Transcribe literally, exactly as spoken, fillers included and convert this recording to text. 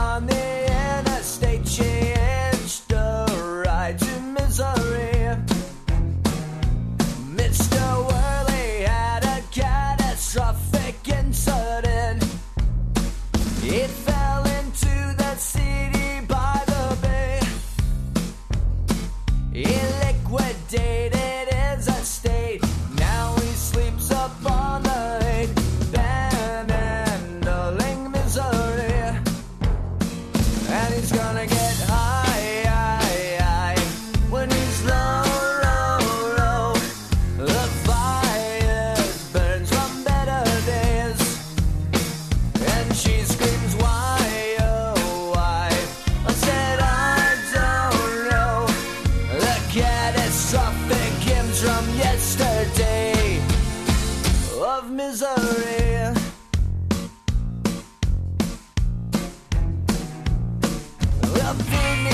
on the interstate, she hitched a ride to misery. Mister Whirly had a catastrophic incident. It fell into the city by the bay. He liquidated his estate. Now he sleeps up on the lake, handling misery. And he's gonna get high, high, high when he's low, low, low. The fire burns from better days, and she screams, why, oh, why? I said, I don't know. The catastrophic hymns from yesterday of misery. The